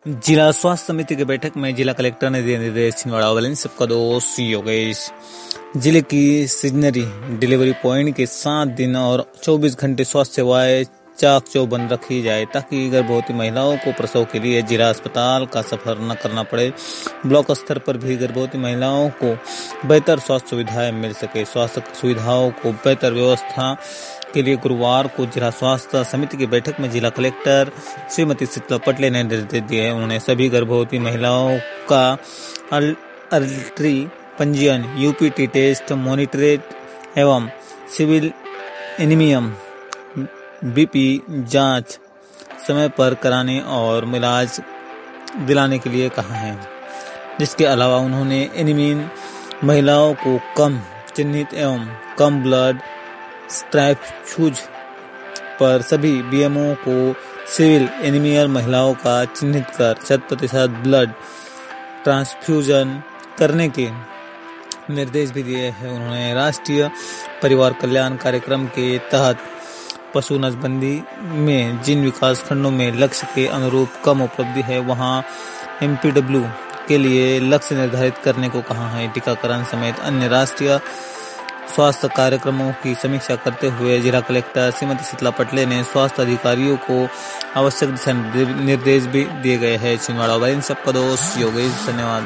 जिला स्वास्थ्य समिति की बैठक में जिला कलेक्टर ने दिए निर्देश। छिंदवाड़ा वाले सबका दोस्त योगेश। जिले की सीजनरी डिलीवरी पॉइंट के 7 दिन और 24 घंटे स्वास्थ्य सेवाएं चाक चौबंद रखी जाए ताकि गर्भवती महिलाओं को प्रसव के लिए जिला अस्पताल का सफर न करना पड़े। ब्लॉक स्तर पर भी गर्भवती महिलाओं को बेहतर स्वास्थ्य सुविधाएं मिल सके। स्वास्थ्य सुविधाओं को बेहतर व्यवस्था के लिए गुरुवार को जिला स्वास्थ्य समिति की बैठक में जिला कलेक्टर श्रीमती शीतला पटले ने निर्देश दिए। उन्होंने सभी गर्भवती महिलाओं का अर्ली पंजीयन, यूपीटी टेस्ट, मॉनिटरेट एवं सिविल एनीमियम बीपी जांच समय पर कराने और इलाज दिलाने के लिए कहा है। जिसके अलावा उन्होंने एनीमिन महिलाओं को कम चिन्हित एवं कम ब्लड ट्रांसफ्यूज पर सभी बीएमओ को सिविल एनीमिया महिलाओं का चिन्हित कर 100% ब्लड ट्रांसफ्यूजन करने के निर्देश भी दिए हैं। उन्होंने राष्ट्रीय परिवार कल्याण कार्यक्रम के तहत पशु नसबंदी में जिन विकास खंडों में लक्ष्य के अनुरूप कम उपलब्धि है वहां एमपीडब्ल्यू के लिए लक्ष्य निर्धारित करने को कहा है। टीकाकरण समेत अन्य राष्ट्रीय स्वास्थ्य कार्यक्रमों की समीक्षा करते हुए जिला कलेक्टर श्रीमती शीतला पटले ने स्वास्थ्य अधिकारियों को आवश्यक दिशा निर्देश भी दिए गए हैं। छिंदवाड़ा वाले सबका दोस्त योगेश। धन्यवाद।